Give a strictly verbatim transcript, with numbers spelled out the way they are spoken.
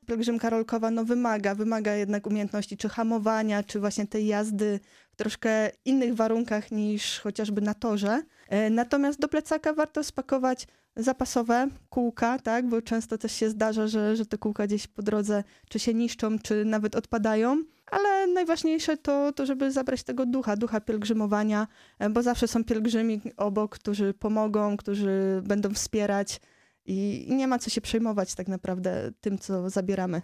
pielgrzymka rolkowa no wymaga, wymaga jednak umiejętności czy hamowania, czy właśnie tej jazdy w troszkę innych warunkach niż chociażby na torze. Natomiast do plecaka warto spakować zapasowe kółka, tak, bo często też się zdarza, że, że te kółka gdzieś po drodze czy się niszczą, czy nawet odpadają, ale najważniejsze to, to żeby zabrać tego ducha, ducha pielgrzymowania, bo zawsze są pielgrzymi obok, którzy pomogą, którzy będą wspierać i nie ma co się przejmować tak naprawdę tym, co zabieramy.